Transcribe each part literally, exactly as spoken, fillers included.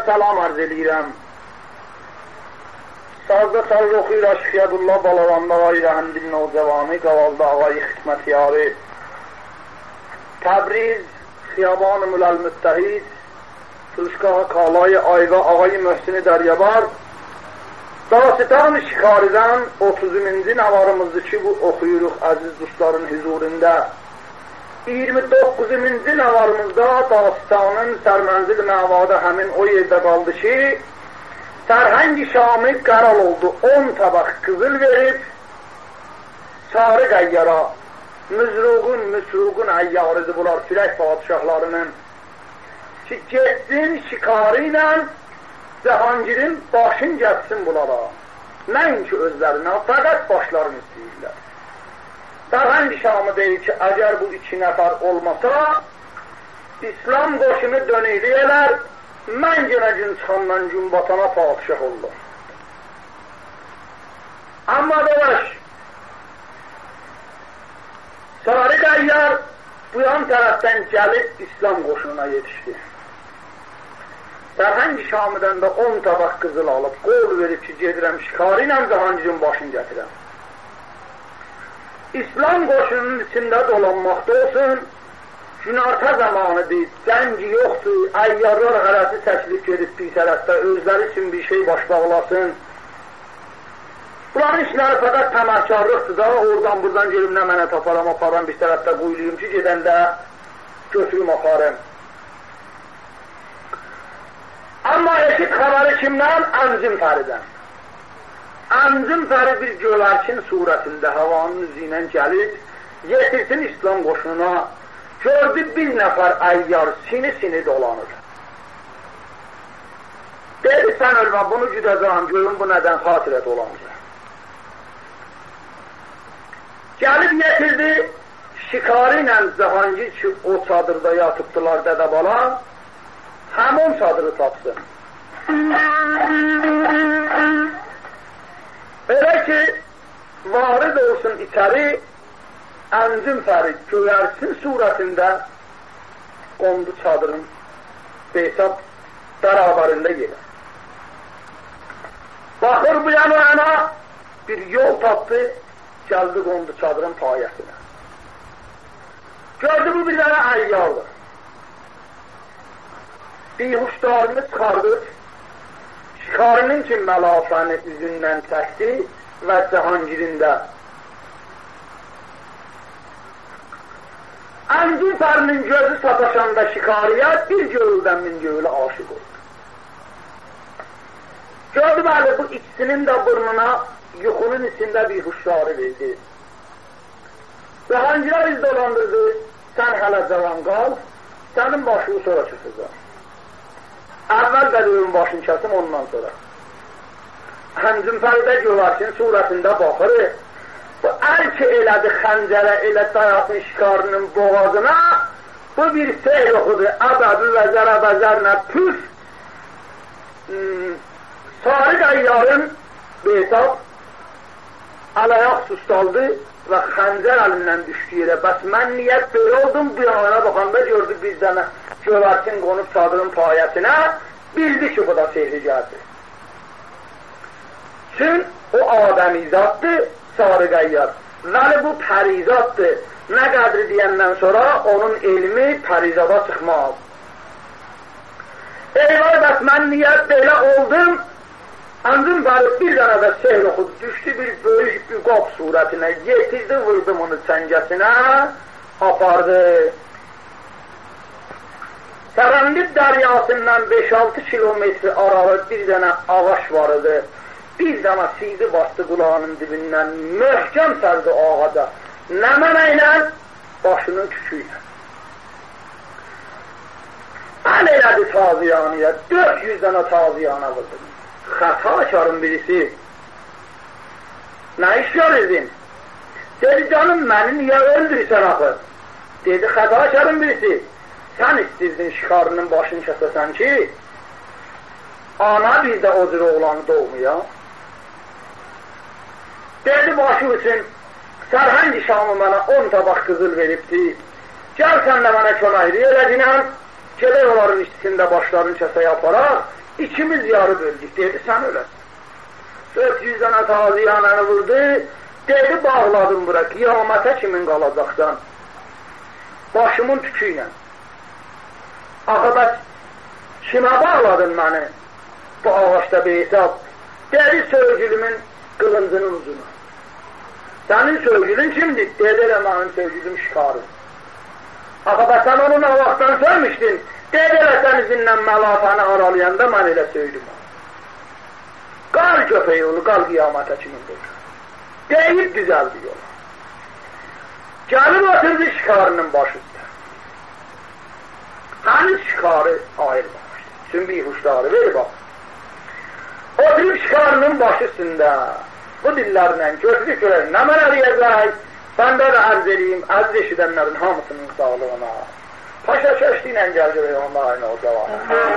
salam arz edirəm. Sazda saz oxuyur Aşqiyadullah Balavanda ağayı Rəhəmdilin Ocavanı, Qavalda ağayı Xidmətiyarı, Təbriz, Xiyaban-ı Müləl-Müttəhid, Fırışqaha Qalayı Ayva ağayı Möhsini Dəryabar, Dastan-ı Şikari'dən otuzuncu navarımızdır ki, bu oxuyuruq əziz dostların huzurunda. iyirmi doqquzuncu navarımızda Dastanın sərmənzil məvada həmin o yerdə qaldı ki, Sərhəng-i Şamil qəral oldu, on tabaq qızıl verib, sarı qəyyara, müzruğun, müsruğun əyyarıdır bunlar, Sürək padişahlarının ki, getsin şikarı ilə Cəhangirin başın gəlsin bunlara. Nəinki özlərinə, fəqət başlarını istəyirlər. Sərhəng-i Şamı deyir ki, əgər bu iki nəfər olmasa, İslam qoşunu dönüyləyələr, mən yenə gün çıxandan gün batana padişah olur. Amma dolaş, sarı qəyyar bu yan tərəfdən gəlib İslam qoşununa yetişdi. Sərhəng-i Şamıdan da on tabaq qızıl alıb, qol verib ki, gedirəm şikarı ilə Cahangirin başını gətirəm. İslam qoşunun içində dolanmaqda olsun, günorta zamanıdır, cəngi yoxdur, əyyarlar hərəsi təklif edib bir tərəfdə, özləri üçün bir şey baş bağlasın. Bunların işləri fəqət təmərkarlıqdır da, oradan buradan gelib nə mənə taparam, aparam, bir tərəfdə quyuluyum ki, gedəndə götürüm, aparım. Amma eşit xəbəri kimdən? Əmzin Fəridən. Əmzin Fəri bir gövərkin surətində havanın üzü ilə gəlib, yetirsin İslam qoşununa, gördü bir nəfər əyyar sini-sini dolanır. Dedi, sən ölmə, bunu güdəcəm, görün bu nədən xatirət olanır. Gəlib yetirdi, şikarı ilə Cahangir ki, o çadırda yatıbdılar dədə bala, həmin çadırı tapsın. Elə ki, varid olsun içəri, Əmzin Fəri göyərsin surətində qondu çadırın Beysab bərabarında gelir. Baxır bu yana yana bir yol tapdı, gəldi qondu çadırın payəsinə. Gördü bu bir dənə əyyardır. Bihuşdarını çıxardır, şikarının ki məlafəni üzündən çəkdi və Cahangirində. Əmzin Fərinin gözü sataşanda şikariyə bir gövüldən min gövülə aşıq oldu. Gördü bəli bu ikisinin də burnuna yuxunun içində bir huşları verdi. Cahangirə iz dolandırdı, sən hələ cavan qal, sənin başını sonra çıxacaq. Əvvəl qədərin başını kəsim ondan sonra. Əmzin Fəridə gövərsin surətində baxır, bu əl ki elədi xəncərə, elə dayatın şikarının boğazına, bu bir seyr oxudu, əbəbü və zərəbəzərlə püf, hmm, sarı qəyyarın Beysab əl-ayaq sustaldı və xəncər əlindən düşdü yerə. Bəs mən niyyət belə oldum, bir yana baxanda gördü bir dənə gövərsin qonub çadırın payəsinə, bildi ki, bu da sehri gəldi. Çün o adəmizaddır, sarı qəyyar. Vəli bu pərizaddır. Nə qədri deyəndən sonra onun elmi pərizada çıxmaz. Eyvay bəs mən niyyət belə oldum, Əmzin Fəri bir dənə də seyr oxudu, düşdü bir böyük bir qop surətinə, yetirdi, vurdum onu çəngəsinə, apardı. Tərəndib dəryasından beş altı kilometri aralı bir dənə ağaç var idi. Bir dənə siydi bastı qulağının dibindən, möhkəm sərdi ağaca. Nə mənə ilə? Başının tükü ilə. Əl elədi taziyanıya, dörd yüz dənə taziyana vurdu. Xəta açarın birisi. Nə iş görürdün? Dedi, canım, məni niyə öldürürsən axı? Dedi, xəta açarın birisi. Sən istəyirdin şikarının başını kəsəsən ki, ana bir də o cür oğlanı doğmuya. Dedi, başı üçün, Sərhəng-i Şamı mənə on tabaq qızıl veribdi. Gəl sən də mənə köməkli elədinəm, gedək onların içində başlarını kəsəyə aparaq, İkimiz yarı böldük, dedi, sen ölesin. dört yüz tane tazi ananı vurdu, dedi, bağladım bura, kıyamete kimin qalacaqsan? Başımın tüküyle. Axı, kimə bağladın məni? Bu ağaçda bir hesab. Dedi, sövgülümün qılıncının ucuna. Senin sövgülün kimdir? Dedi, benim sövgülüm şikarım. Axı, sen onun Allah'tan sövmüşdün. Dedi, sen izinlə məlafanı aralayanda mən elə söydüm. Qal köpeği onu, qal qiyamətə kimin qoyur. Deyib düzəldi yola. Gəlib oturdu şikarının başında. Hani şikarı ayırmamışdı. Sümbü huşları ver bak. Oturub şikarının başısında bu dillərlə gözlü görək, nə mənə deyəcək? Səndə də ərz edeyim, ərz eşidənlərin hamısının sağlığına. Paşa çeşdiyle gel görək onlar aynı o cevabı.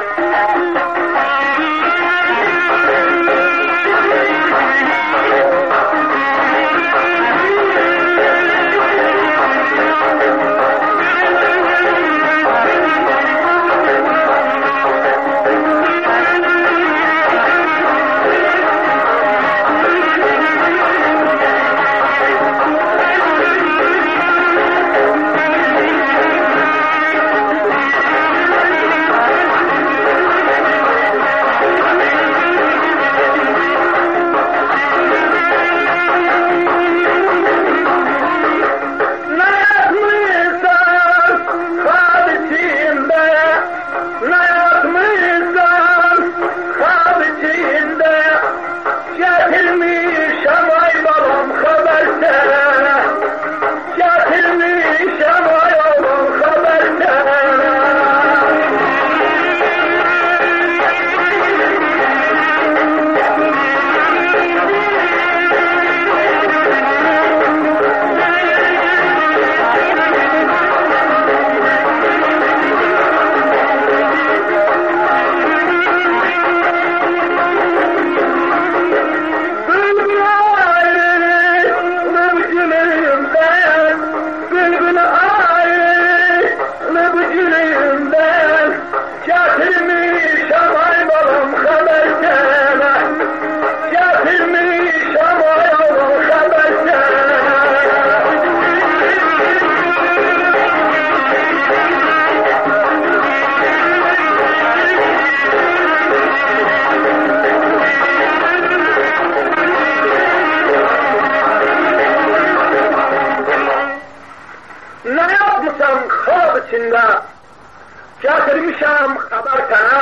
Getirmişəm xəbər sənə,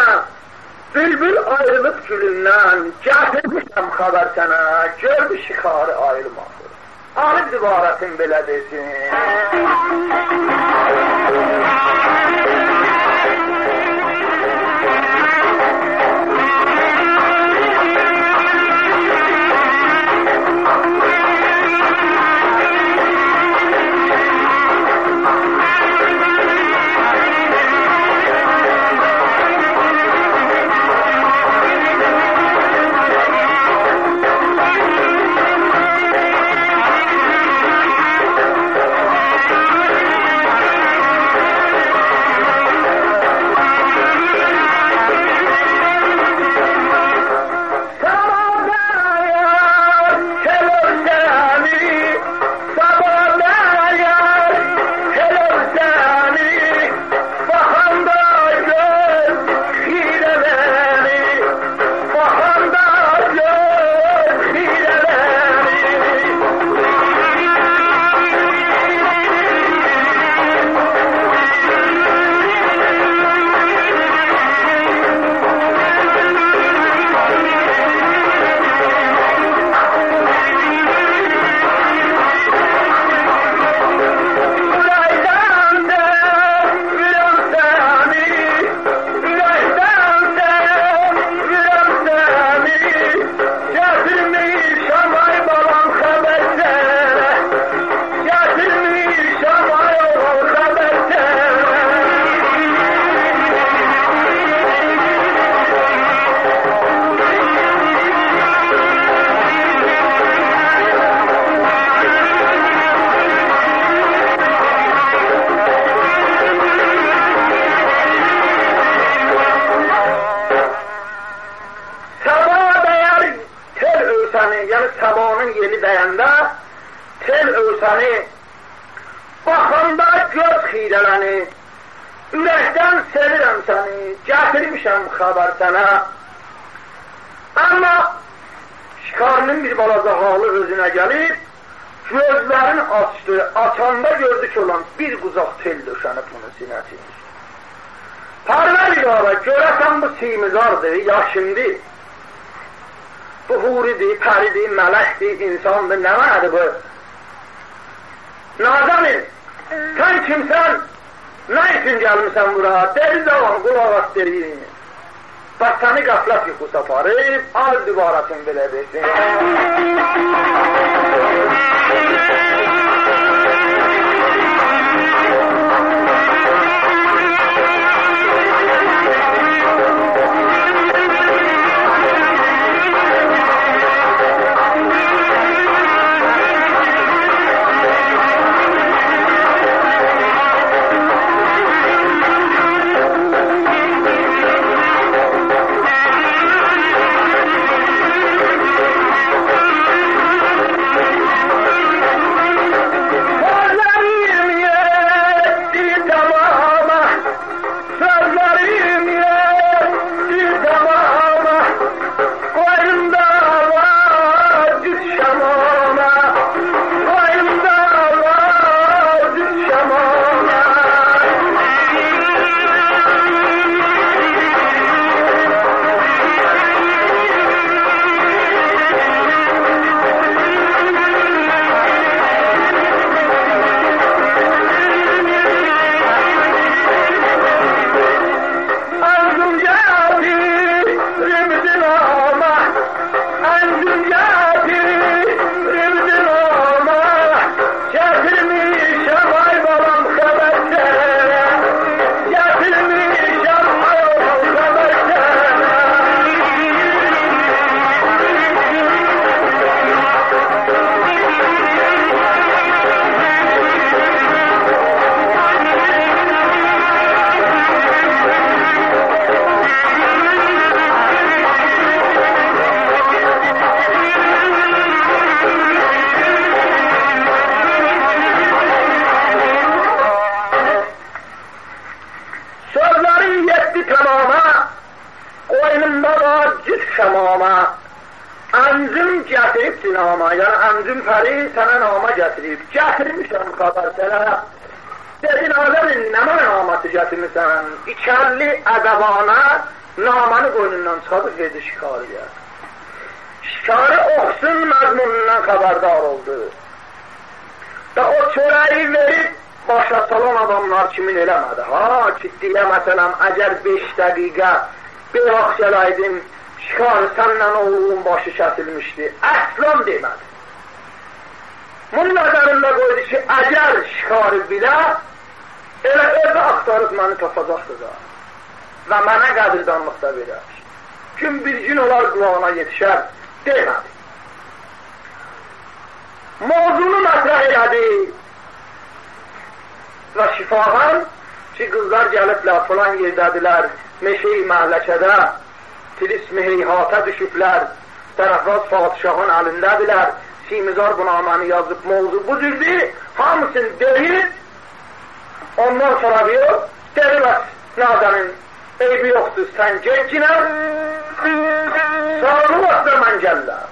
bülbül ayrılıb gülündən, getirmişəm xəbər sənə, gör bir şikarı ayrılmasın. Alib dibarətin belə desin. xirələni, ürəkdən sevirəm səni, gətirmişəm xəbər sənə. Amma şikarının bir balaca halı özünə gəlib, gözlərini açdı, açanda gördü ki, olan bir quzaq tel döşənib bunun sinəsidir. Parvərdigara, görəsən bu simizardır, ya şimdi? Bu huridir, pəridir, mələkdir, insandır, nə mənadır bu? Nazanin, sən kimsən? Nə üçün gəlmişsən bura? Deli zaman qulaq as deyir. Bax, səni qəflət yuxusu aparıb, alıb dübarasını belə versin. Əncüm gətiribdir nama, yəni əncüm pəri sənə nama gətirib. Gətirmişəm xəbər sənə. Dedin, Azəmin, nə mənə naması gətirmişsən? İçərli ədəbana namanı qoynundan çıxadıb verdi şikarıya. Şikarı oxsun məzmunundan xəbərdar oldu. Və o çörəyi verib başa salan adamlar kimin eləmədi. Ha, ciddiyə məsələn, əgər beş dəqiqə bir vaxt gələrdim, şikarı səndən oğlunun başı kəsilmişdi. Əslan demədi. Bunun nəzərində qoydu ki, əgər şikarı bilə, elə evdə axtarıb məni tapacaqdır da. Və mənə qədirdanlıqda verər. Gün bir gün olar qulağına yetişər, demədi. Mavzunu mətrəh elədi. Və şifahan ki, qızlar gəliblər, falan yerdədilər, meşeyi məhləkədə, tilismi heyhata düşüblər, tərəfraz padişahın əlindədirlər, simizar bu namanı yazıb, mavzu bu cürdür, hamısını deyir, ondan sonra diyor, deriləs, Nazənin, eybi yoxdur, sən gencinə, sağlı vaxtda mən gəllər.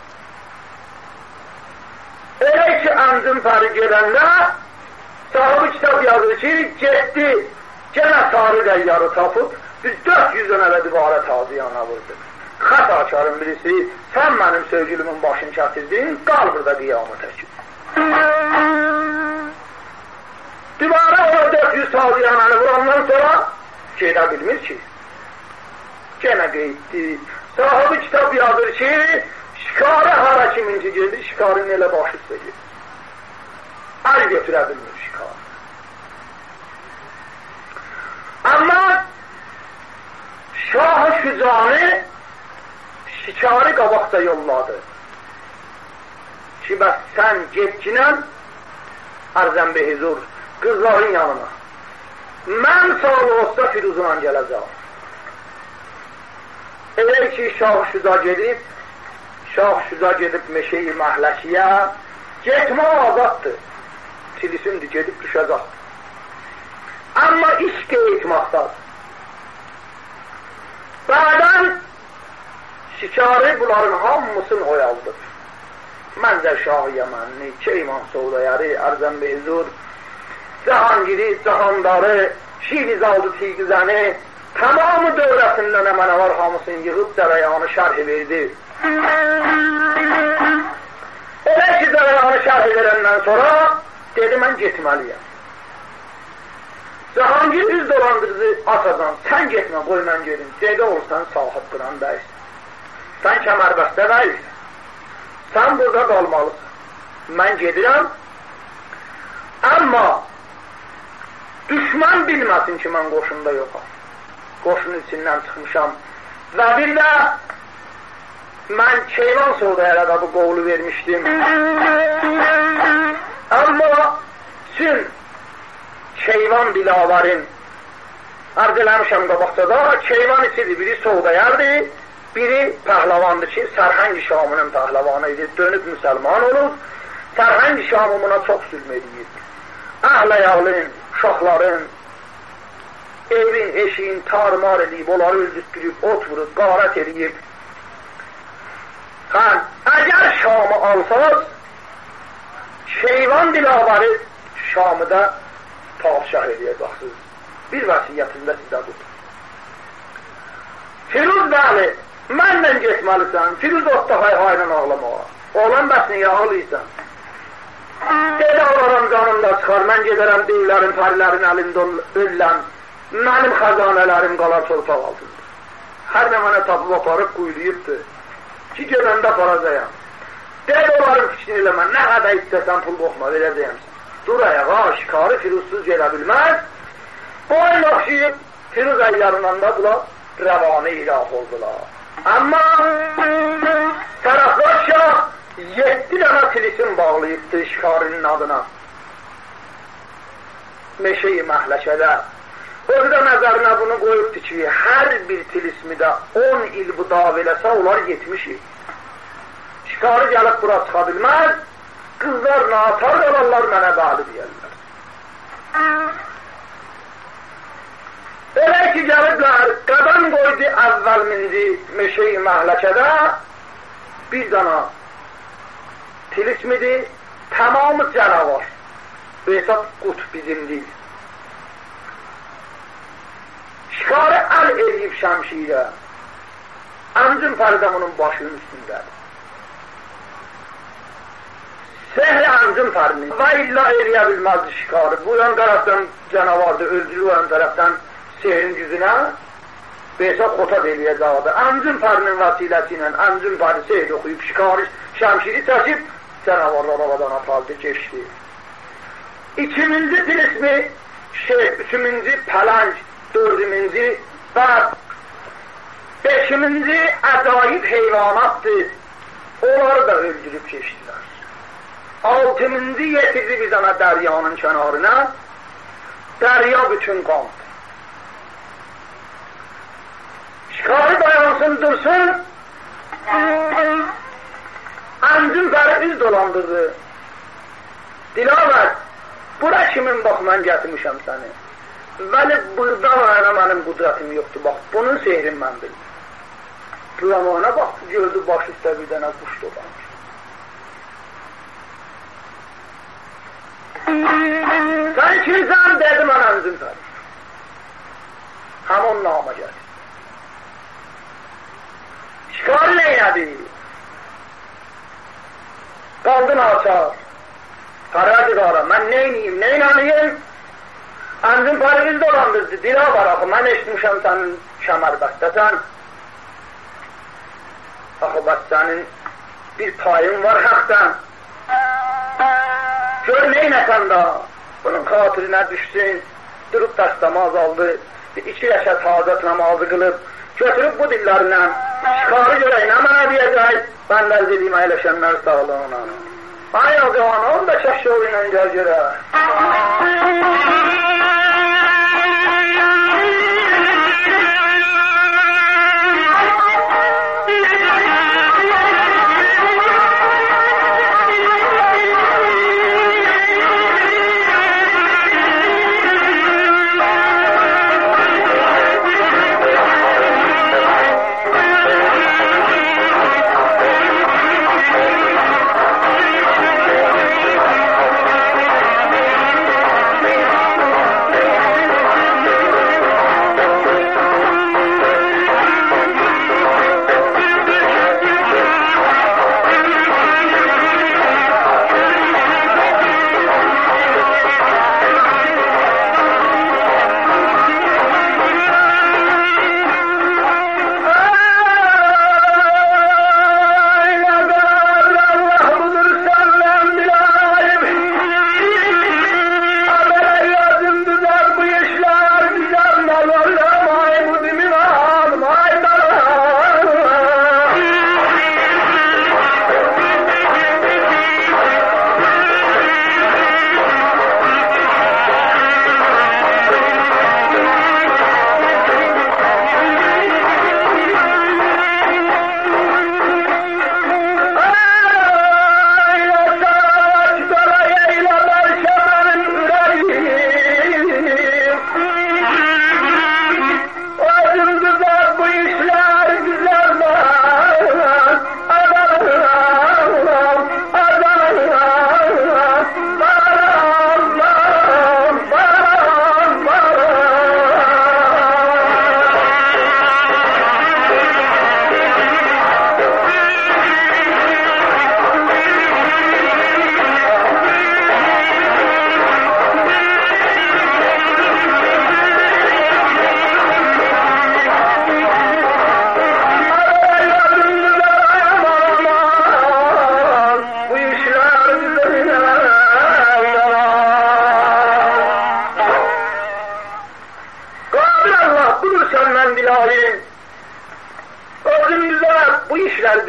Elə ki, əmzin pəri gedəndə, sahibi kitab yazır ki, getdi, gənə sarı qəyyarı tapıb, biz dört yüz dönələ divara tazi yana vurdu. Xət açarın birisi, sən mənim sevgilimin başını kətirdin, qal burada qiyamət əkib. Divara ona dört yüz tazi yananı vurandan sonra gedə bilmir ki. Genə qeyddi. Sahibi kitab yazır ki, şikarə hara kiminci girdi, şikarın elə başı üstə girdi. Əl götürə bilmir şikar. Amma Şah-ı Şücanı şikarı qabaqda yolladı. Ki, bəs sən getkinən ərzən be huzur, qızların yanına. Mən sağlı olsa Firuzunla gələcəm. Elə ki, Şah-ı Şüca gedib, Şah-ı Şüca gedib meşeyi məhləkiyə, getmə azaddır. Tilisimdir, gedib düşəcəkdir. Amma iş qeytmaqdadır. Bədən şikari bunların hamısını oyaldır. Mənzər Şah-ı Yəmənli, Keyman Soğdayarı, Ərzəm Beyzur, Cahangiri, Cahandarı, Şirizaldı Tigizəni, tamamı dövrəsindən əmənə var hamısını yığıb cərəyanı şərh verdi. Elə ki, cərəyanı şərh verəndən sonra dedi, mən getməliyəm. Cahangir üz dolandırdı atadan, sən getmə, qoy mən gedim. Dedi, olsan sahib qıran dəyilsin. Sən kəmərbəstə dəyilsin. Sən burada qalmalısın. Mən gedirəm. Amma düşman bilməsin ki, mən qoşunda yoxam. Qoşunun içindən çıxmışam. Və bir də mən Keyvan Soğdayara da bu qovlu vermişdim. Amma üçün Keyvan Dilavarın arz eləmişəm qabaqcada, Keyvan içidir, biri Soğdayardır, biri pəhləvandır ki, Sərhəng-i Şamının pəhləvanı idi, dönüb müsəlman olub, Sərhəng-i Şamımına çox zülm edir. Əhl-əyalın, uşaqların, evin, eşiğin tarmar edib, onları öldürtdürüb, ot vurub, qarət edib. Hə, əgər Şamı alsanız, Keyvan Dilavarı Şamı da padişah edəcəksiniz. Bir vəsiyyətində sizə budur. Firuz bəli, mənlə getməlisən, Firuz otda hay-hayla ağlamağa. Oğlan bəs niyə ağlayırsan? Dedi, olaram canımda çıxar, mən gedərəm deyirlərin, fərlərin əlində ölləm, mənim xəzanələrim qalar torpaq altında. Hər nə mənə tapıb aparıb quyuluyubdur ki, gedəndə paracayam. Dedi, onların fikrini eləmə, nə qədər istəsən pul qoxma, verəcəyəm. Dur ayağa, şikarı Firuzsuz gelə bilməz. Boyun oxşayıb, Firuz əylərinin da bula rəvanı ilah oldular. Amma Fərəxdar Şah yeddi dənə tilisim bağlayıbdır şikarinin adına. Meşe-i Məhləkədə. Orada nəzərinə bunu qoyubdur ki, hər bir tilismi də on il bu dav eləsə, onlar yetmiş il. Şikarı gəlib bura çıxa bilməz. Qızlar natar qalarlar, mənə bəli deyərlər. Elə ki, gəliblər, qədəm qoydu əvvəl mindi Meşe-i Məhləkədə, bir dana tilismidir, tamamı canavar. Behzad qut bizim deyil. Şikarı əl eləyib şəmşirə, əmcin pərdəm onun başının üstündədir. Sehri əmcin pərini və illa eləyə bilməzdi şikarı. Bu yan tərəfdən canavardı, öldürü o yan tərəfdən sehrin güzünə Behzad xotad eləyəcəkdi. Əmcin pərinin vəsiləsi ilə əmcin pəri sehri oxuyub şikarı şəmşiri çəkib canavarlar havadan apardı, geçdi. İkinci tilismi şey, üçüncü pələng, dördüncü bəb, beşinci əcayib heyvanatdır. Onları da öldürüb geçdilər. Altıncı yetirdi bir dana dəryanın kənarına, dərya bütün qandı. Şikarı dayansın, dursun, əmcin bəri üz dolandırdı. Dilavər, bura kimin bax, mən gətirmişəm səni. Vəli, burada mənə mənim qudretim yoxdur, bax, bunun sehrin mən bildim. Duramağına bax, gördü baş üstə bir dənə quş dolanır. Sən kimsən, dedi mən əmcin bəri. Həm onun nama gəlir. Şikarı neynədi? Qaldın açar. Qarardı qara, mən neyniyim, neynanıyım? Əmcin pəri üz dolandırdı, dila var axı, mən eşitmişəm sənin kəmərbəstəsən. Axı, bəs sənin bir payın var həqdən. Gör neynəsən da, bunun xatirinə düşsün, durub dəstəmaz aldı, iki rəşət hazret namazı qılıb, götürüb bu dillərindən, şikarı görək, nə mənə deyəcək, mən lərz edeyim əyləşənlər sağlığına. Ay o zaman, onu da çəşşoğu ilə gəl görək.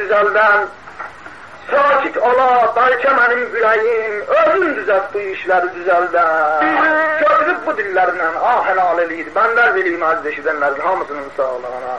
düzelden, sakit ola, belki benim ürəyim, özün düzelt bu işleri düzelden. Gördük bu dillerle, ah helal eliydi, benden bileyim aziz eşidenlerin hamısının sağlığına.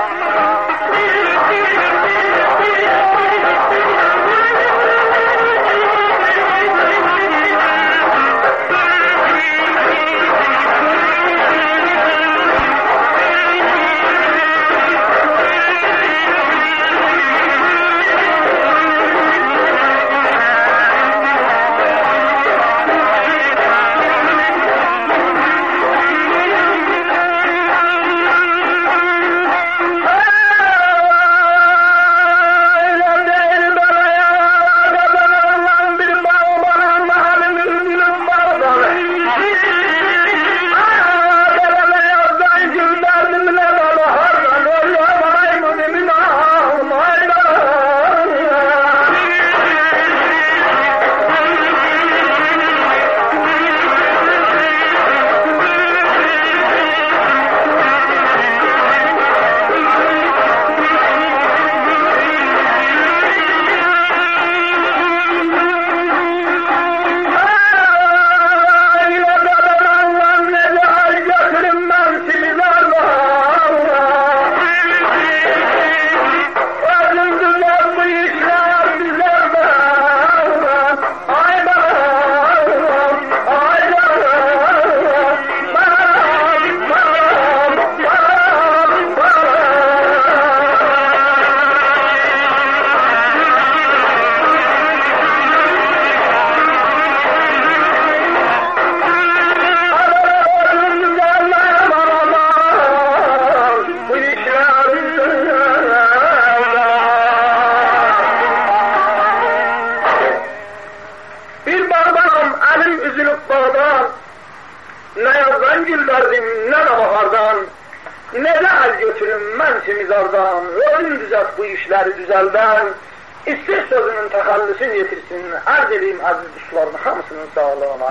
Düzelden, istir sözünün tekallüsünü yetirsin, arz edeyim aziz dostlarını hamısının sağlığına.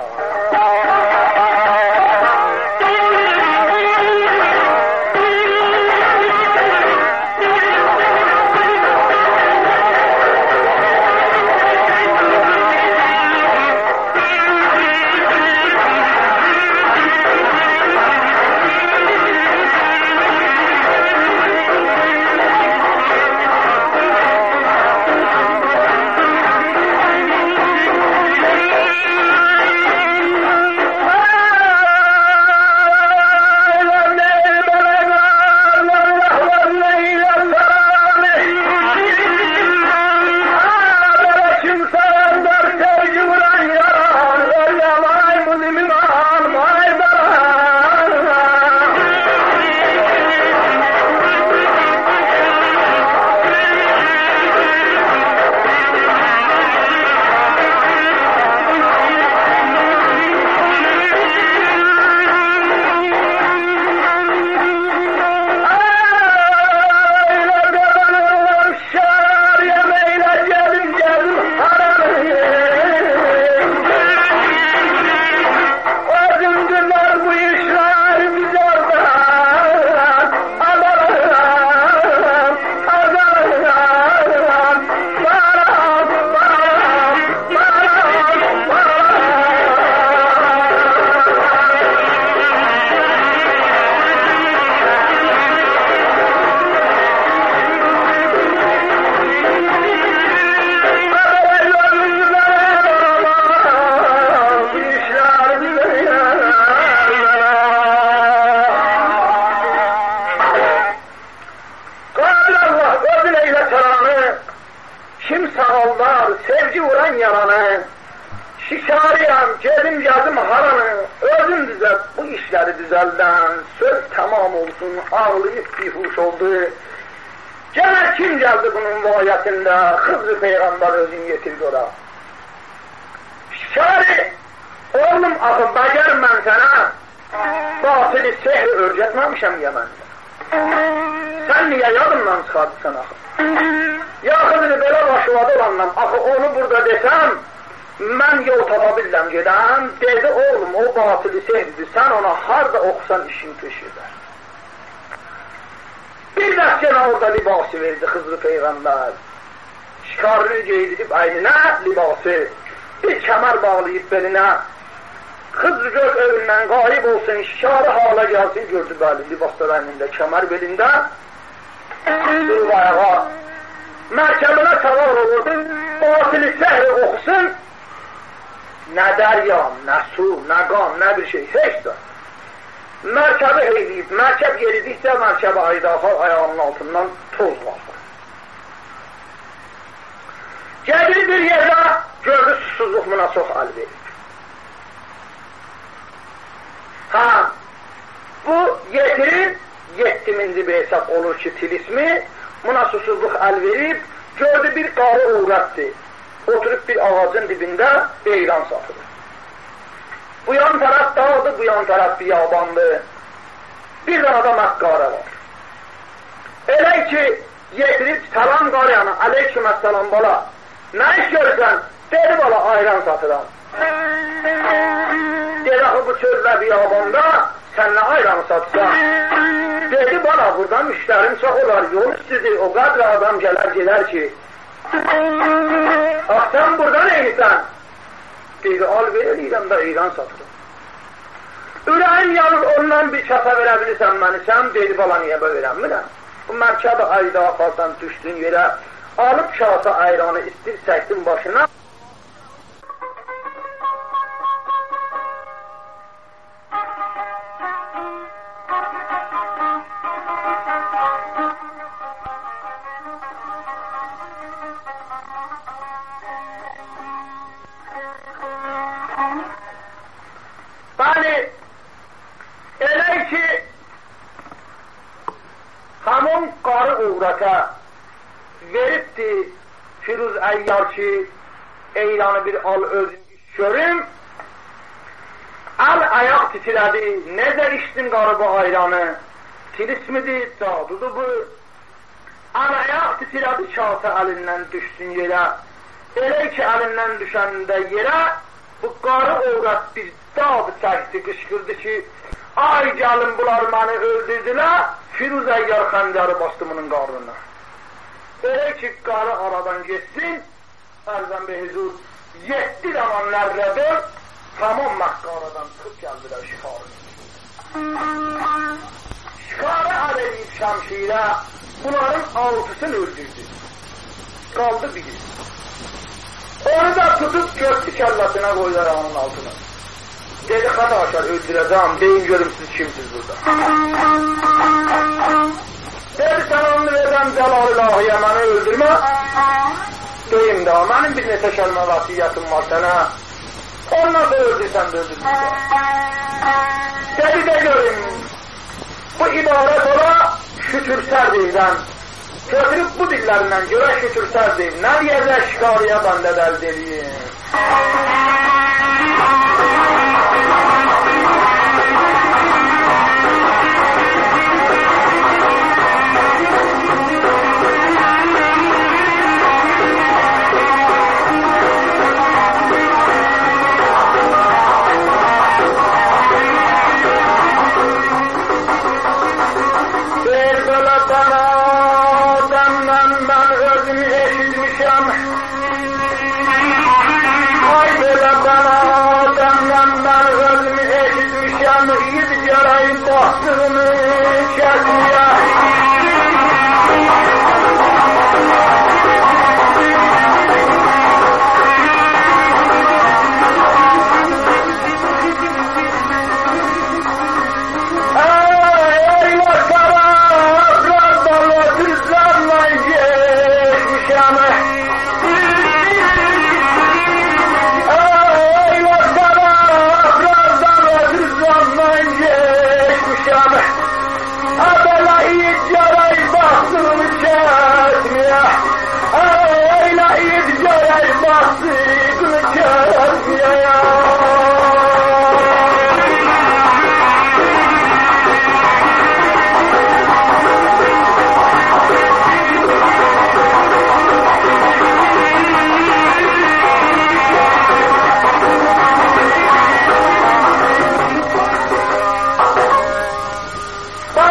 Düzelden, söz tamam olsun, ağlayıp bihuş oldu. Gene kim geldi bunun vayetinde, Hızır Peygamber özün getirdi ora. Şari, oğlum axı, bəgərim mən sənə, batili sehri örgətməmişəm ya mən. Sen niye yadımdan çıxardısan axı? Ya Hızır belə başladı olandan, axı onu burada desem, mən yol tapa biləm gedəm, dedi oğlum o batili sehridir, sen ona harda oxusan işin peşirlər. Bir dəst gene orada libası verdi Hızır Peygamber. şikarını giydirib əyninə libası, bir kəmər bağlayıb belinə, Xızr gök evindən qayib olsun, şikarı hala gəlsin, gördü bəli, libaslar əynində, kəmər belində, durub ayağa, mərkəbinə səvar olur, batili səhri oxusun, nə dərya, nə su, nə qan, nə bir şey, heç də. Mərkəbi eyləyib, mərkəb yeridiksə, mərkəbi aydaxal ayağının altından toz qalsın. Gəlir bir yerdə, gördü susuzluq buna çox əl verir. Ha, bu yetirin, yettiminci bir hesab olur ki, tilismi, buna susuzluq əl verib, gördü bir qarı uğratdı. Oturup bir ağacın dibində eyran satılır. Bu yan taraf dağdı, bu yan taraf bir yabandı. Bir tane da məqqara var. Elə ki, yetirib salam qaryanı, aleyküməssalam bala, nə iş görürsən? Dedi bala, ayran satıram. Dedi, bu çöldə bir yabanda, sən nə ayranı satsan? Dedi bala, burada müştərim çox olar, yol üstüdür, o qadr adam gələr, gələr ki, ah, sen burada neysen? Dedi, al verirəm da İran satırım. Ürəyin yanır, ondan bir kasa verebilirsən məni, sən dedi, bala niyə bə verəmirəm? Bu mərkəbi ayda aparsan, düşdün yerə, alıp kasa ayranı istir, çəkdin başına. Bani, elə ki, hamon qarı uğrata veribdi Firuz Əyyar ki, eyranı bir al özün iş görüm, al ayak titrədi, necə içdin qarı bu ayranı, tilis midir, cadudur bu, al ayak titrədi, kasa əlindən düşsün yerə, elə ki, əlindən düşəndə yerə, bu qarı uğrat bir dağ çəkdi, qışqırdı ki, ay gəlin bunlar məni öldürdülər, Firuz Əyyar xəncəri bastı bunun qarnına. Elə ki, qarı aradan geçsin, ərzən bir huzur, yetdi zaman nərlədir, tamam məqqaradan çıxıb gəldilər şikarı. Şikarı əleyib şəmşirə, bunların altısını öldürdü. Qaldı bir. Onu da tutup gördü kəlləsinə qoydular onun altına. Dedi, xadaşlar öldürəcəm, deyin görüm siz kimsiz burada. Dedi, sən onu verəm Cəlal-ilahiyə, məni öldürmə. Deyim də, mənim bir neçə kəlmə vəsiyyətim var sənə. Ondan da öldürsən də öldürməyəcəm. Dedi də görüm, bu ibarət ola şükürsər deyilən. Götürüb bu dillərindən görə şükürsər deyil. Nə deyəcək şikariyə bəndə dəl deliyim.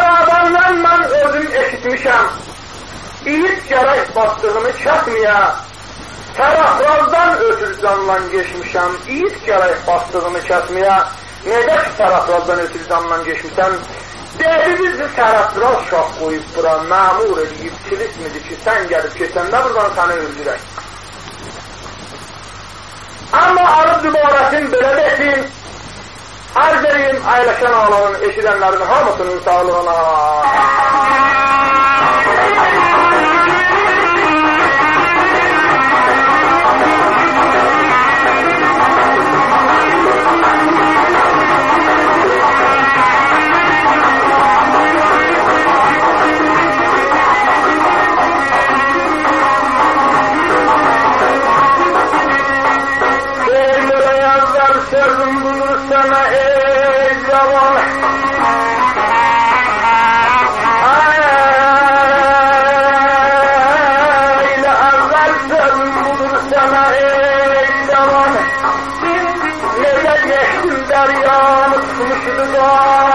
İlk gərək bastığını çəkməyə, Tərəfrazdan ötür candan geçmişəm, iyit gərək bastığını kəsməyə. Necə ki, tərəfrazdan ötür candan geçmişəm? Deyli bizi tərəfraz şah qoyub bura, məmur edib, kilismidir ki, sən gəlib keçəndə buradan səni öldürək. Amma arız dübarəsin belə desin, arz edeyim əyləşən ağlanın, eşidənlərin hamısının sağlığına. Sözüm bulur sana ey cavan, aile evvel sözüm bulur sana ey cavan, nece geçtim deryanı tutmuştu da.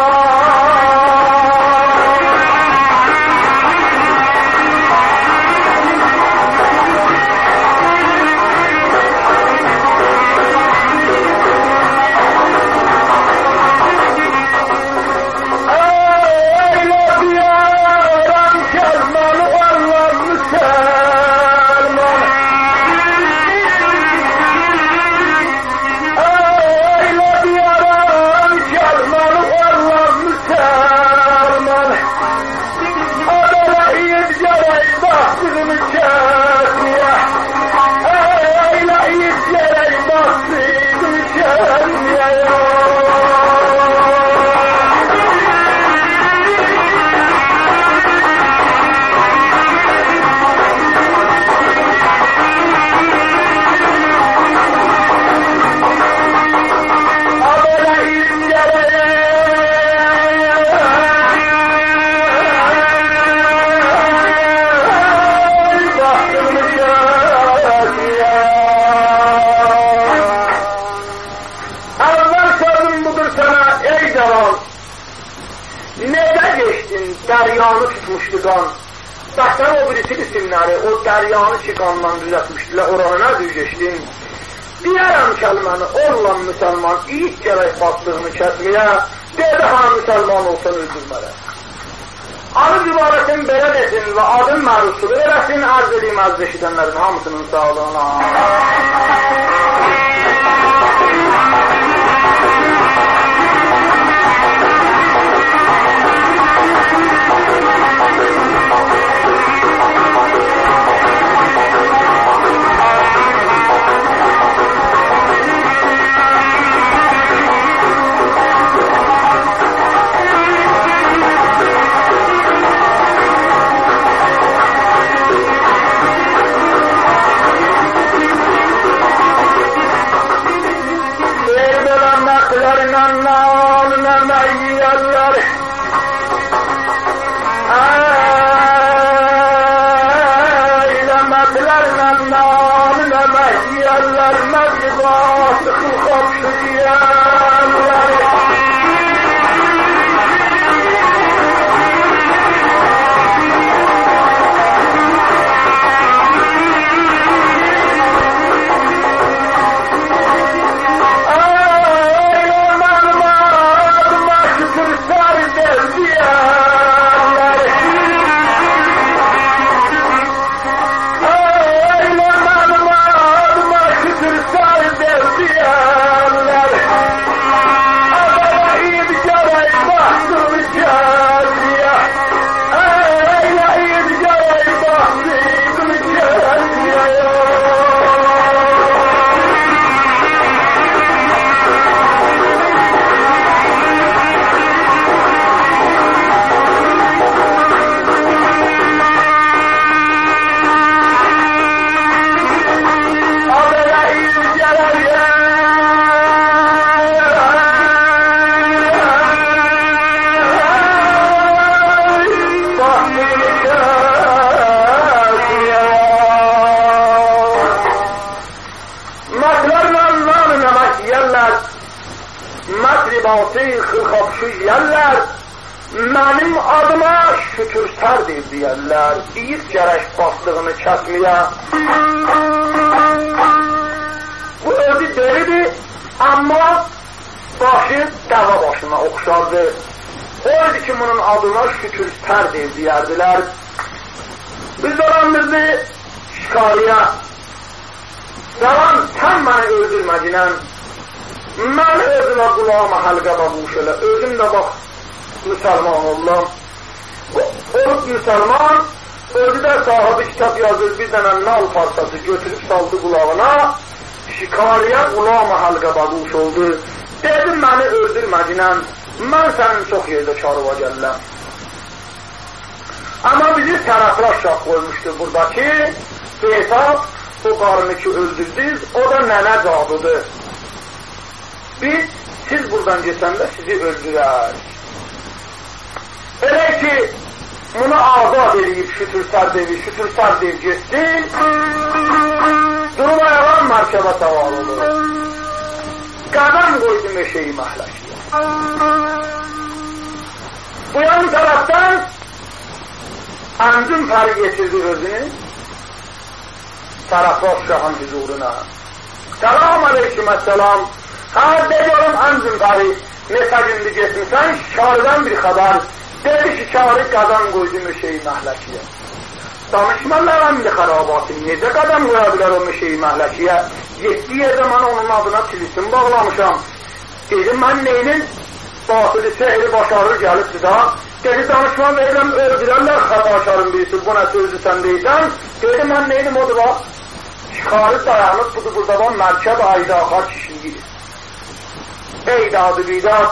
Deryanı tutmuşdu qan. Bəxtən o birisi isimləri, o deryanı ki qandan düzətmişdilər, oranı nə düzgeçdin? Deyərəm kəlməni, ollan müsəlman, iyit gərək bastığını kəsməyə, dedi ha müsəlman olsan öldürmələ. Arız ibarətin belə desin və adın mərusulu eləsin, arz edeyim əziz eşidənlərin hamısının sağlığına. Yerler, benim adıma şükürserdir diyenler, iyit gerek bastığını kesmeye. Bu özü deridir, amma başı dəva başına oxşardı. Oydu ki, bunun adına şükürstər deyərdilər. Biz dolandırdı şikariyə. Dalan, sən məni öldürmədinən, mən özümə qulağıma həlqəbə quş elə, özüm də bax, müsəlman oldum. Olub müsəlman, özü də sahibi kitab yazır, bir dənə nal parçası götürüb saldı qulağına, şikariyə qulağıma həlqəbə quş oldu. Dedim, məni öldürmədinən, mən sənin çox yerdə karıva gəlirəm. Amma bizi tərəflər şah qoymuşdu buradakı, hesab, o qarını ki öldürdünüz, o da nənə cadıdır. Biz, siz buradan geçəndə sizi öldürər. Elə ki, bunu azad edib şütürsər devi, şütürsər dev geçsin, durub ayalan mərkəbə səval olur. Qədəm qoydu meşeyi məhləkliyə. Bu yan tərəfdən Əmcün Pəri getirdi özünü Tərəfrat Şahın huzuruna. Selam aleyküm əsselam. Ha, deyirəm Əmcün Pəri, mesajında getmişsən, şikarıdan bir xəbər. Dedi şikarı qadam qoydu meşeyi məhləkliyə. Danışmalar əmri xərabatı, necə qadam qoya bilər o meşeyi məhləkliyə? Yetdi yerdə mən onun adına tilisim bağlamışam. Dedim, mən neyinin batili sehri başarır gəlibdir da. Dedi, danışma verirəm, öldürərlər xətakarın birisi, bu nə sözü sən deysən. Dedim, mən neyinin odur var. Şikarı dayanıb, budur burada var, mərkəb ayda axar kişiyi. Eydadı bidat.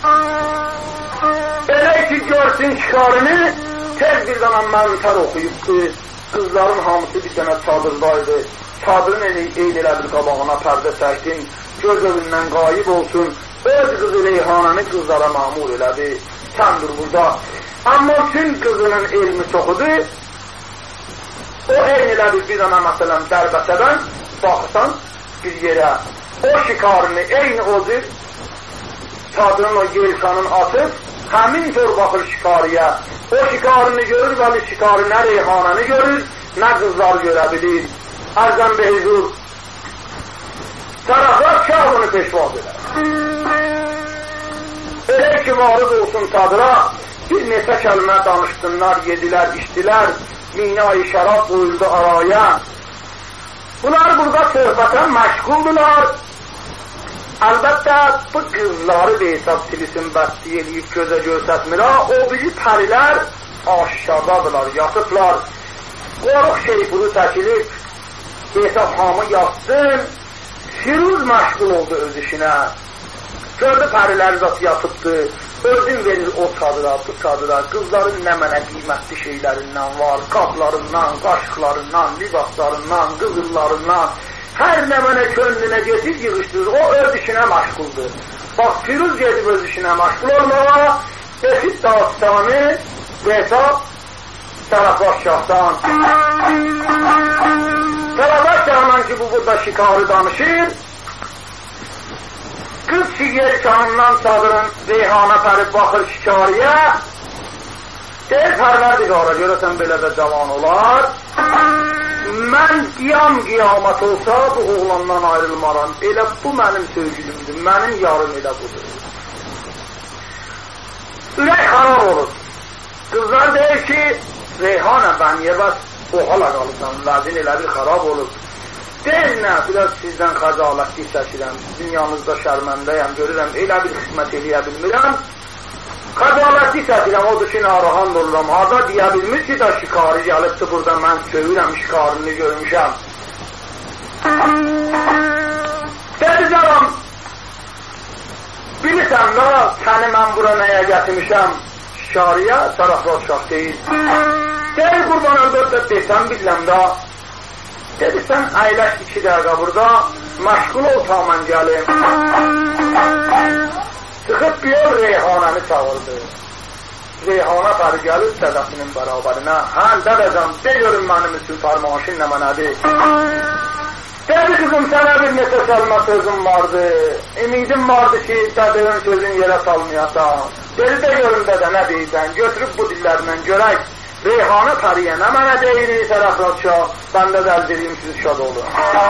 Elə ki, görsün şikarını, tez bir zaman məntar oxuyubdu. Qızların hamısı bir dənə çadırdaydı. Çadırın eyl elə bir qabağına pərdə çəkdim. Göz önündən qayib olsun. Öz qızı Reyhanəni qızlara mamur elədi. Səndir burada. Amma tüm qızının elmi çoxudur. O eyl elə bir bir dənə məsələn dərbəsədən baxsan bir yerə. O şikarını eyni odur. Çadırın o yelkanın atıb, həmin tör baxır şikariyə. O şikarını görür, bəli şikarı nə Reyhanəni görür, nə qızlar görə bilir. Ərzən behzur. Tərəflər şah bunu peşvaz edər. Elə ki, varız olsun çadıra, bir neçə kəlmə danışdınlar, yedilər, içdilər, minayı şərab qoyuldu araya. Bunlar burada söhbətə məşğuldurlar. Əlbəttə, bu qızları Veysab tilisin bəsti eləyib gözə görsətmir, o biri pərilər aşağıdadırlar, yatıblar. Qoruq şeypuru çəkilib, Veysab hamı yatsın, Firuz məşğul oldu öz işinə. Gördü pərilər zat yatıbdı, özün verir o çadıra, bu çadıra, qızların nə mənə qiymətli şeylərindən var, qaplarından, qaşıqlarından, libaslarından, qızıllarından, hər nə mənə könlünə getir, yığışdırır, o öz işinə məşğuldur. Bax, Firuz gedib öz işinə məşğul olmağa, Eşid Dağıstanı, Veysab, Tərəfrat Şahdan. Tərəfrat Şahdan ki, bu burada şikarı danışır, qız ki, yer kanından çadırın Reyhana pərib baxır şikariyə, deyir, Pərverdigara görəsən belə də cavan olar, mən qiyam qiyamət olsa bu oğlandan ayrılmaram, elə bu mənim sevgilimdir, mənim yarım elə budur. Ürək xarab olur. Qızlar deyir ki, Reyhanə bən yebəs o hala qalısan, vəzin elə bir xarab olur. Deyir nə, biraz sizdən xəcalətli çəkirəm, dünyamızda şərməndəyəm, görürəm, elə bir xidmət eləyə bilmirəm. Xəcalətli çəkirəm, odur ki, narahan oluram, harada deyə bilmir ki, da şikarı gəlibdir, burada mən sövürəm, şikarını görmüşəm. Dedi canım, bilirsən da, səni mən bura nəyə gətirmişəm, şikariyə, Tərəfrat Şah deyil. Deyir, qurban öldürdə desəm biləm da, dedi, sən əyləş iki dəqiqə burada, məşğul ol ta mən gəlim. Çıxıb bir yol Reyhanəni çağırdı. Reyhana pəri gəlir sədəsinin bərabərinə. Hən, dədəcəm, de görün mənim üçün farmaşın nə mənədir. Dedi, qızım, sənə bir neçə səlmə sözüm vardı. Ümidim vardı ki, dədəyin sözün yerə salmayasan. Dedi, de görün dədə, nə deyirsən, götürüb bu dillərindən görək. Reyhanı tariyene mənə deyini tərəfratça, ben de dəldiriyim siz şad olun.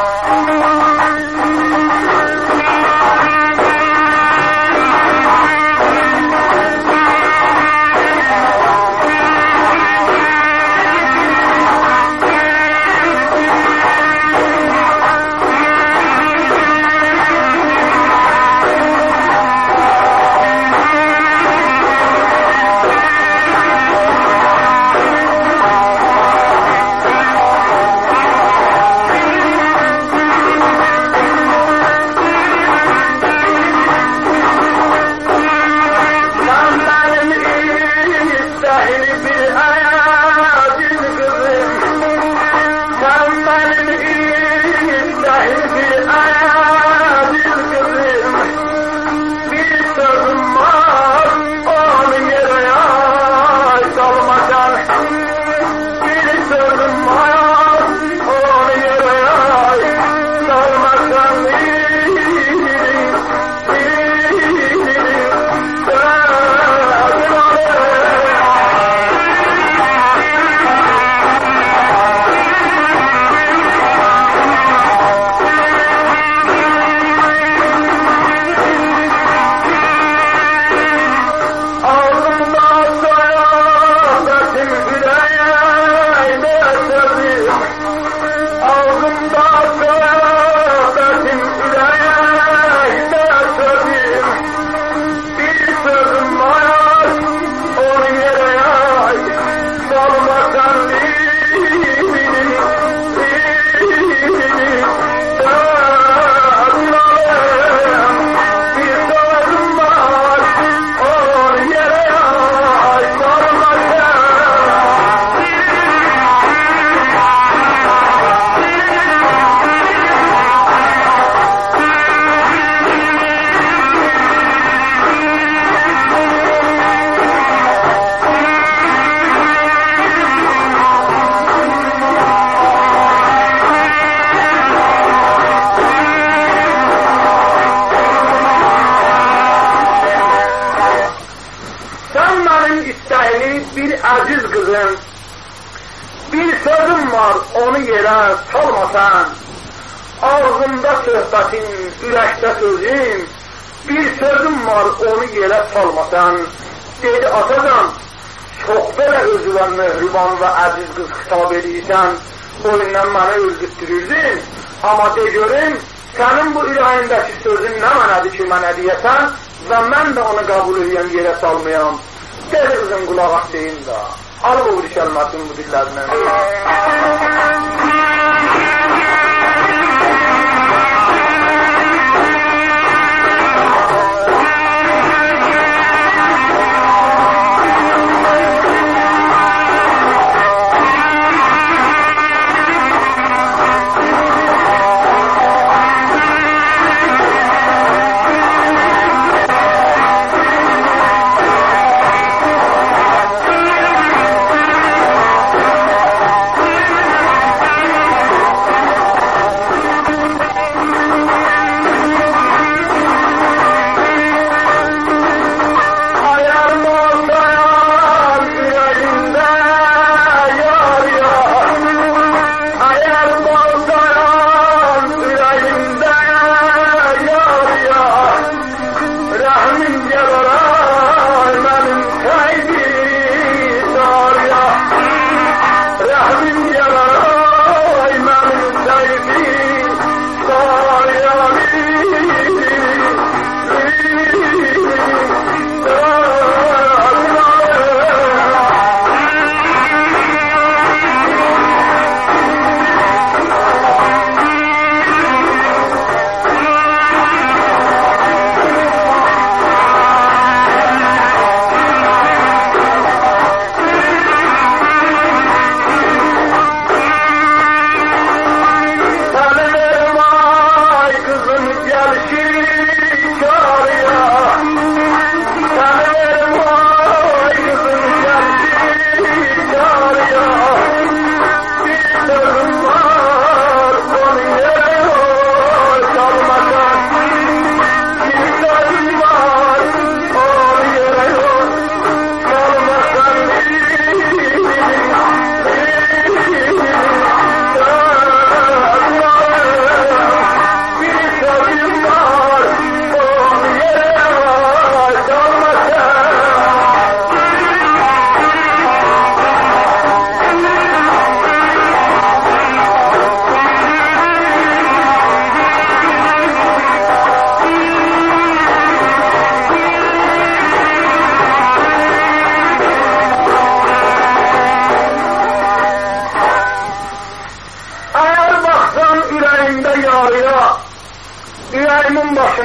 onu yere salmasan, ağzımda söhbətin, ürəkdə sözüm, bir sözüm var, onu yere salmasan, dedi atacan, çox belə özüvən mehriban və əziz qız xitab edirsən, oyundan mənə öldürtdürürdün, amma de görüm, sənin bu ürəyindəki sözün nə mənədir ki, mənə deyəsən və mən də onu qəbul edən yerə salmayam. Dedi qızın qulaq asayım da, al bu kəlməsin bu dillərindən.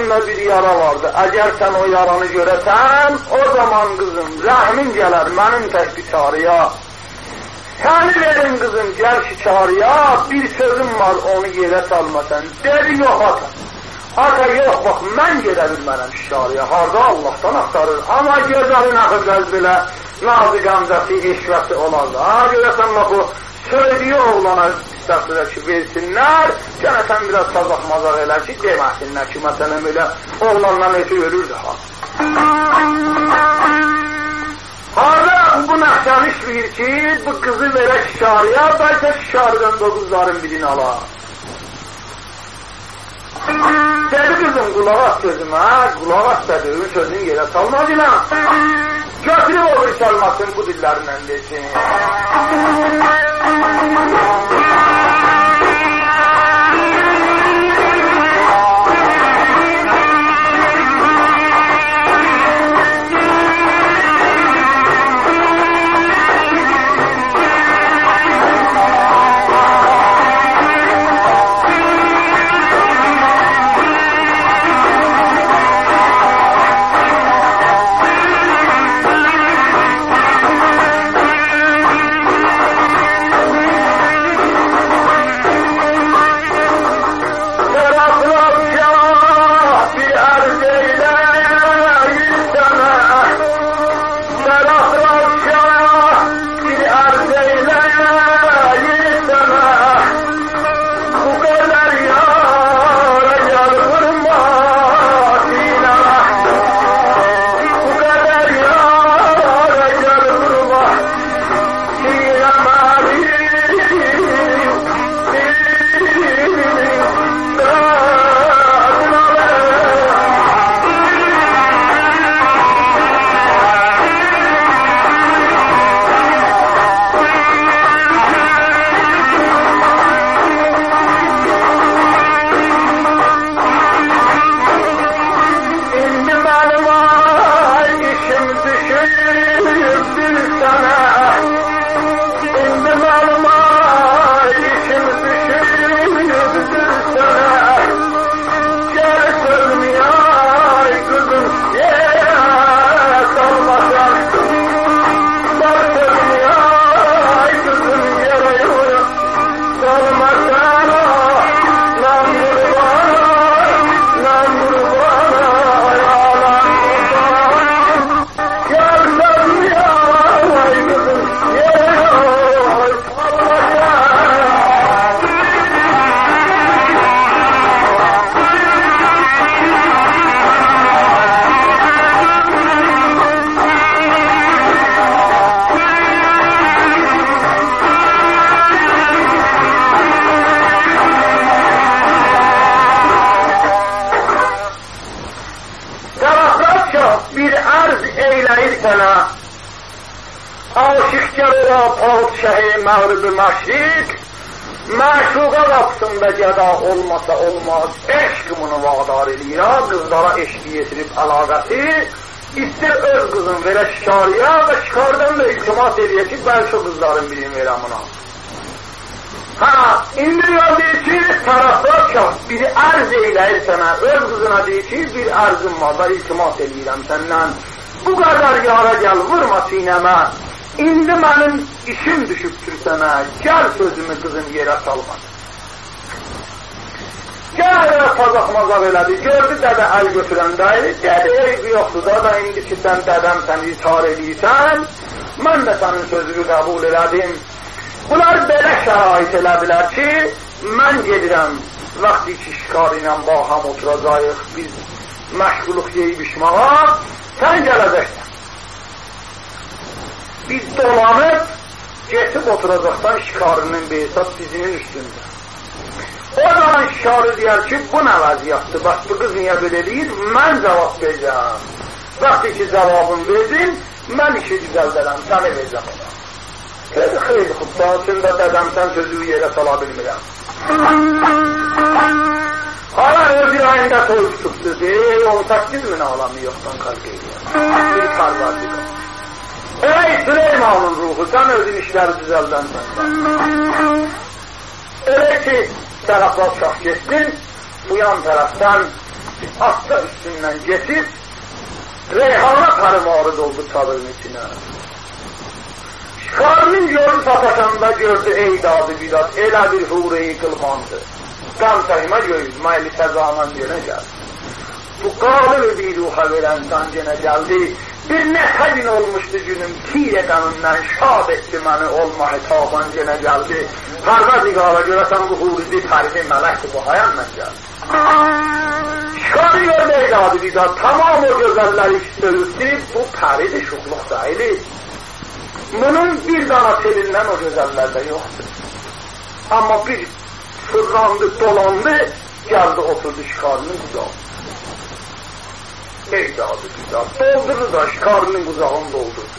üzerinde bir yara vardı. Eğer sen o yaranı göresen, o zaman kızım rahmin gelir benim tek bir çağrıya. Seni verin kızım gel şu çağrıya, bir sözüm var onu yere salma sen. Dedi yok ata. Ata yok bak ben gidebilmem şu çağrıya. Harda Allah'tan aktarır. Ama gözlerin akıdız bile nazı gamzası, eşvəti olardı. Ha göresen bak o söylüyor oğlana isterseler ki versinler. Gene sen biraz sazak mazak eler ki demesinler ki mesela böyle oğlanla ötü ölürdü ha. Harda bu nakşan işleyir ki bu kızı verək şarıya, belki şarıdan dokuzların birini alar. Dedi kızım kulak at sözüme, kulak at dediğin sözün yere salmaz ilan. Götürüp olur çalmasın bu dillerinden desin. Mağrib-i Məşrik, məşuqa qapısında gəda olmasa olmaz, eşq bunu vadar eləyir, qızlara eşqi yetirib əlaqəsi, istir öz qızın verə şikariyə və şikardan da iltimas edir ki, bəlkə qızların birini verəm buna. Ha, indi yol deyir ki, tərəfdar şahs biri ərz eyləyir sənə, öz qızına deyir ki, bir ərzim var da iltimas eləyirəm səndən, bu qədər yara gəl, vurma sinəmə, İndi mənim işim düşübdür sənə, gəl sözümü qızım yerə salmadı. Gəl yerə fazaq-mazaq elədi, gördü dədə əl götürəndə, dədə eybi yoxdur da, da indi ki sən dədəm səni ithar edirsən, mən də sənin sözünü qəbul elədim. Bunlar belə şərait elədilər ki, mən gedirəm, vaxtı ki şikar ilə baham oturacaq, biz məşğuluq yeyib işmağa, sən gələcəksən. Biz dolanıp, geçip oturacaktan şikarının bir hesap dizinin üstünde. O zaman şikarı diyor ki, bu ne vaziyatdır? Bak bu kız niye böyle değil? Ben cevap vereceğim. Vakti ki cevabını verdin, ben işi düzeldirəm, səni vereceğim ona. Dedi, xeyli xubda, şimdi dedem sen sözü yere salabilmirəm. Hala öz ayında toy tutubdu, deyir, on səkkiz min alamı yoxdan xalq edir. Bir karvardık. Ey Süleyman'ın ruhu, sen özün işleri düzelden sen. Öyle ki, taraflar şah geçsin, bu yan taraftan atla üstünden geçip reyhana parmağı doldu çadırın içine. Şikarının yolu sataşanda gördü ey dadı bidat, elə bir huri yıkılmandı. Qan sayma gördü, mayli səzaman yenə gəldi. Bu qalı bir ruha verən can yenə gəldi. Bir neçə gün olmuşdu günüm, tire qanından şad etdi məni, olma hitaban yenə gəldi. Parvazigara görəsən bu hurizi tarifi mələkdir, bu hayan mən gəldi. Şikarı gördü ey dadı bidat, tamam o gözəlləri istörüldü, bu pəridir, şuqluq dayili. Bunun bir dana telindən o gözəllərdə yoxdur. Amma bir fırlandı, dolandı, gəldi, oturdu şikarının qucağı. Ey dadı güzel, doldurdu da şikarının qucağını doldurdu.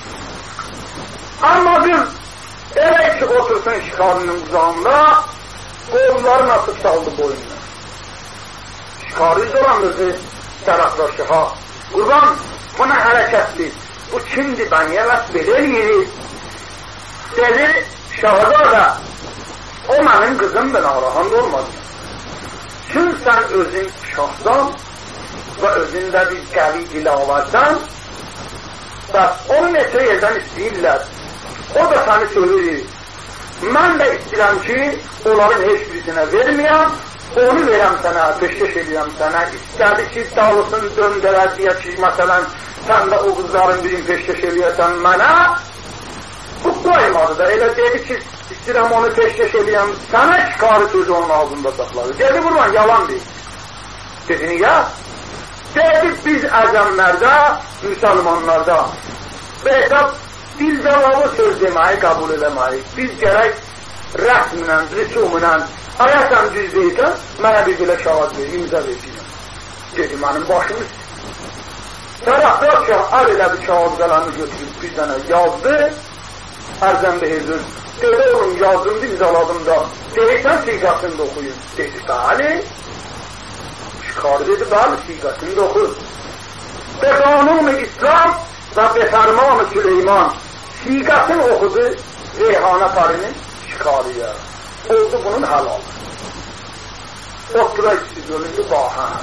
Amma bir elə ki otursun şikarının qucağında, qollarını atıp saldı boynuna. Şikarı dolandırdı, tərəfdaşı ha. Qurban, buna hərəkətdir. Bu kimdir, ben yavaş belirleyir. Dedi, Şahzada, o mənim qızımdır, narahat olmadı. Çünkü sen özün şahdan ve özündə bir qəvi dilavardan və onu neçə yerdən istəyirlər. O da səni söyür. Mən də istəyirəm ki, onların heç birisinə verməyəm, onu verəm sənə, peşkeş edirəm sənə. İstədi ki, dağılsın, döndərər deyə ki, məsələn, sən də o qızların birini peşkeş eləyəsən mənə. Bu qoymadı da, elə dedi ki, istəyirəm onu peşkeş eləyəm sənə, şikarı sözü onun ağzında saxladı. Dedi, buradan yalan deyil. Dedi, niyə? Dedi, biz əzəmlərdə, müsəlmanlarda behtab dil cavabı söz deməyi qəbul edəməyik. Biz gərək rəsmlə, rüsumla, ayəsən düz deyilsən, mənə bir belə şahad verir, imza verir. Dedi, mənim başım üstü. Tərəfdar şah əl elə bir kağız qələmi götürüb bir dənə yazdı, Ərzəmdə Hezir. Dedi, oğlum yazdım da, imzaladım da, deyirsən siqasını da oxuyun. Dedi, bəli. Şikarı dedi, bəli, siqasını da oxuyun. Be qanun-u İslam və be fərman-ı Süleyman siqasını oxudu Reyhana parinin şikarıya. Oldu bunun halalı. Otura ikisi göründü bahan.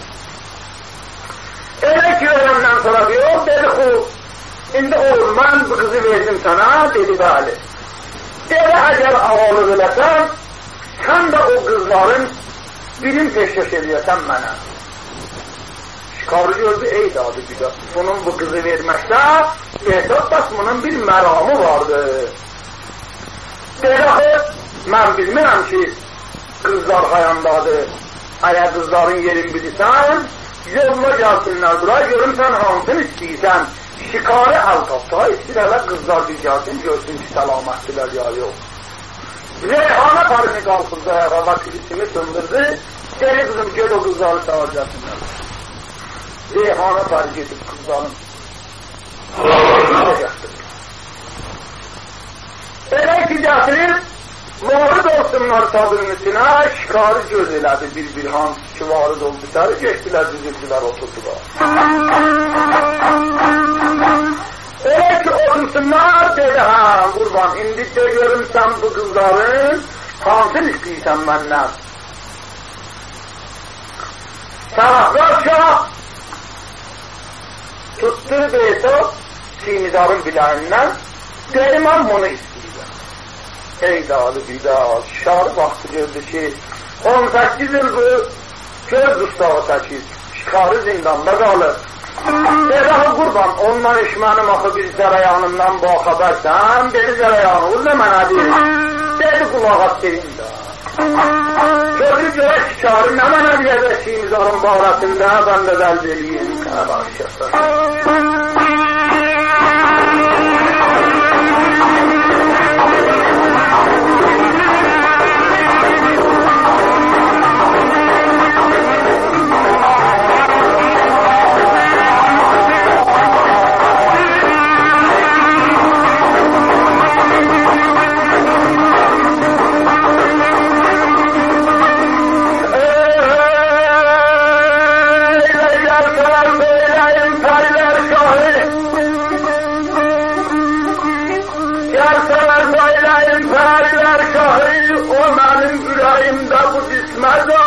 Elə ki verəndən sonra diyor, dedi ki, indi oğul, mən bu kızı verdim sana, dedi bəli. Dedi, əgər ağalıq eləsən, sən də o qızların birini peşkeş eləyəsən mənə. Şikarı gördü, ey dadı güda, bunun bu kızı verməkdə, behtab basmanın bir məramı vardı. Dedi ki, mən bilmirəm ki, qızlar hayandadır, əgər qızların yerin bilirsən, yolla gəlsinlər buraya, görüm sən hansını istəyirsən, şikarı əl tapdı, istəyirələr qızlar bir gəlsin, görsün ki, səlamətdilər ya yox. Reyhana parini qalxırdı, ayağa kilisini söndürdü, dedi qızım, gel o qızları çağır gəlsinlər. Reyhana pari gedib qızların elə ki gətirir, varid olsunlar çadırın içine, şikarı göz elədi bir-bir hansı ki varid oldu səni, geçdilər, düzüldülər, oturdular. Elə ki otursunlar, dedi, hə, qurban, indi de görüm sən bu qızların hansını istəyirsən məndən. Tərəfdar şah tuttur behtab Sinizarın biləyindən, dedi, mən bunu istəyirəm. Ey dadı bidad, şikarı vaxtı gördü ki, on səkkiz il bu göz ustağı çəkir, şikarı zindanda qalır. Dedi, qurban, ondan iş mənim axı bir zərəyanımdan bu xəbərsən, dedi zərəyanı, o nə mənə deyir? Dedi, qulağat deyim də. Gördü görək şikarı, nə mənə deyəcək Sinizarın barəsində, mən də dəlb eləyim, qənə bağışlasın. Mərdə